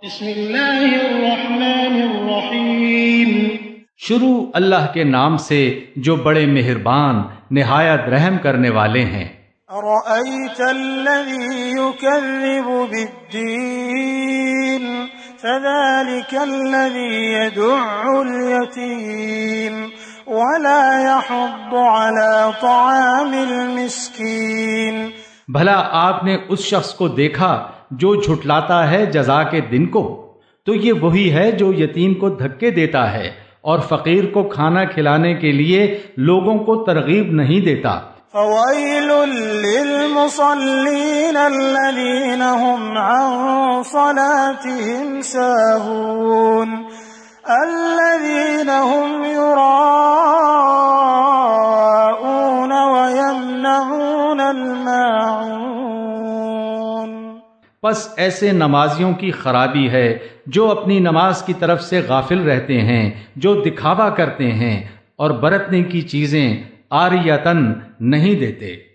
بسم اللہ الرحمن الرحیم۔ شروع اللہ کے نام سے جو بڑے مہربان نہایت رحم کرنے والے ہیں۔ أرأيت الذي يكذب بالدين فذلك الذي يدع اليتيم ولا يحض على طعام المسكين۔ بھلا آپ نے اس شخص کو دیکھا جو جھٹلاتا ہے جزا کے دن کو؟ تو یہ وہی ہے جو یتیم کو دھکے دیتا ہے اور فقیر کو کھانا کھلانے کے لیے لوگوں کو ترغیب نہیں دیتا۔ فويل للمصلين الذين هم عن صلاتهم ساهون الذين هم يراءون ويمنعون الماعون۔ پس ایسے نمازیوں کی خرابی ہے جو اپنی نماز کی طرف سے غافل رہتے ہیں، جو دکھاوا کرتے ہیں اور برتنے کی چیزیں عاریتاً نہیں دیتے۔